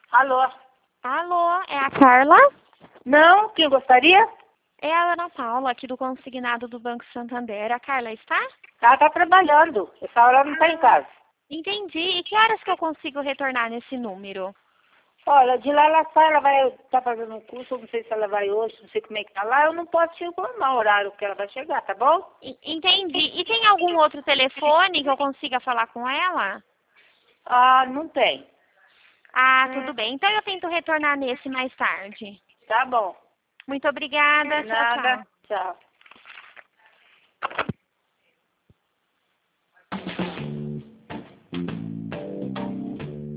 Alô? Alô, é a Carla? Não? Quem gostaria? É a Ana Paula, aqui do consignado do Banco Santander. A Carla está? Ela tá trabalhando. Essa hora ela não tá em casa. Entendi. E que horas que eu consigo retornar nesse número? Olha, de lá ela sai, ela vai tá fazendo um curso, eu não sei se ela vai hoje, não sei como é que tá lá, eu não posso te informar o horário que ela vai chegar, tá bom? Entendi. E tem algum outro telefone que eu consiga falar com ela? Ah, não tem. Ah, tudo bem. Então eu tento retornar nesse mais tarde. Tá bom. Muito obrigada. Tchau, Nada. tchau. Tchau.